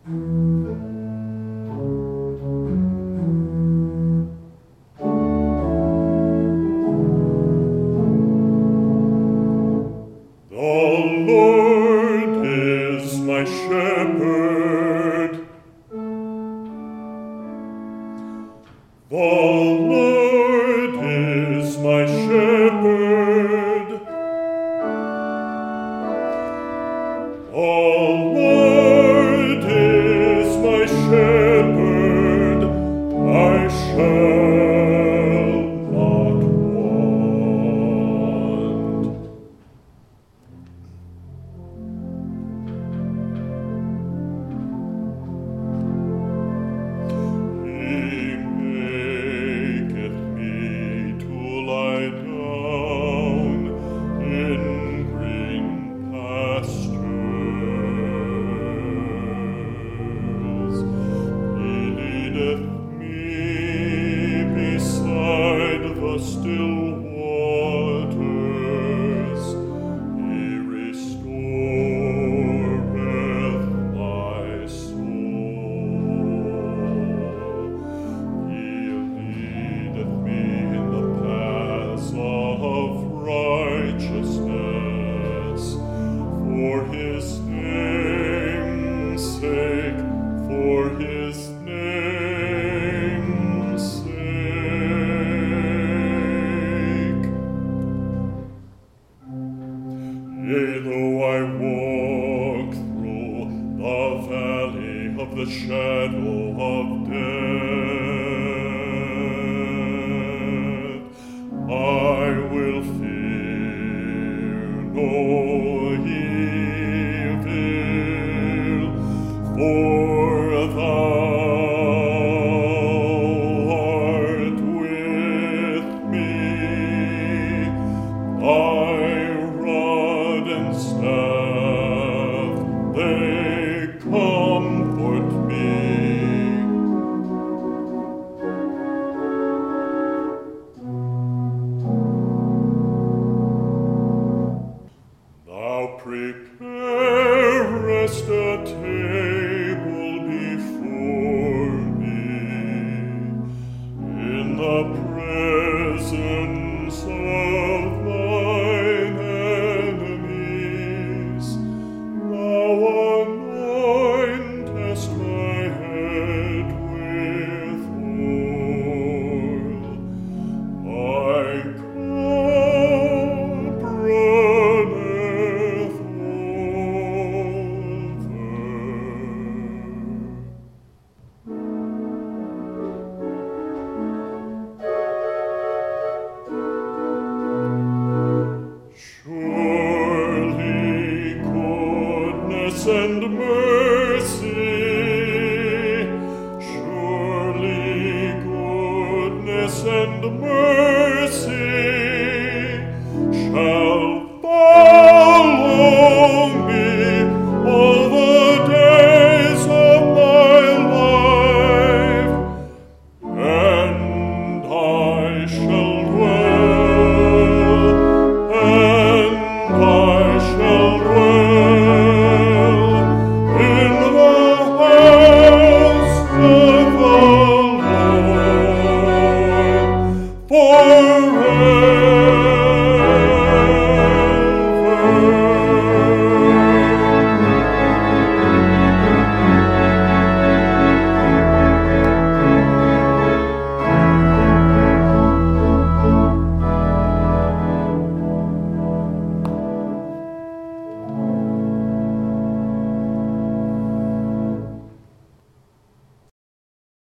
Lord is my shepherd. The Lord is my shepherd. The Lord is my shepherd. I shall not want. He maketh me to lie down in green pastures. He leadeth me beside the still waters. He restoreth my soul. He leadeth me in the paths of righteousness for his name's sake, for his name's sake. Yea, though I walk through the valley of the shadow of death, I will fear no evil, for thou art with me. Thy rod and staff, they comfort me. Thou preparest a table before me in the presence of mine enemies. Thou anointest my head with oil. My cup runneth over. Surely goodness and mercy, surely goodness and mercy